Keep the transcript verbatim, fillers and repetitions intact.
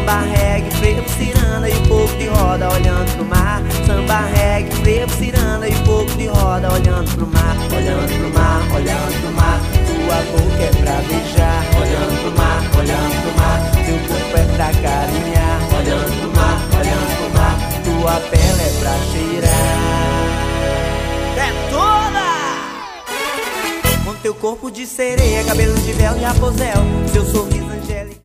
Samba, reggae, frevo, ciranda e pouco de roda olhando pro mar. Samba, reggae, frevo, ciranda e pouco de roda olhando pro mar. Olhando pro mar, olhando pro mar, tua boca é pra beijar. Olhando pro mar, olhando pro mar, teu corpo é pra carinhar. Olhando pro mar, olhando pro mar, tua pele é pra cheirar. É toda! Com teu corpo de sereia, cabelo de véu de raposel, seu sorriso angélico.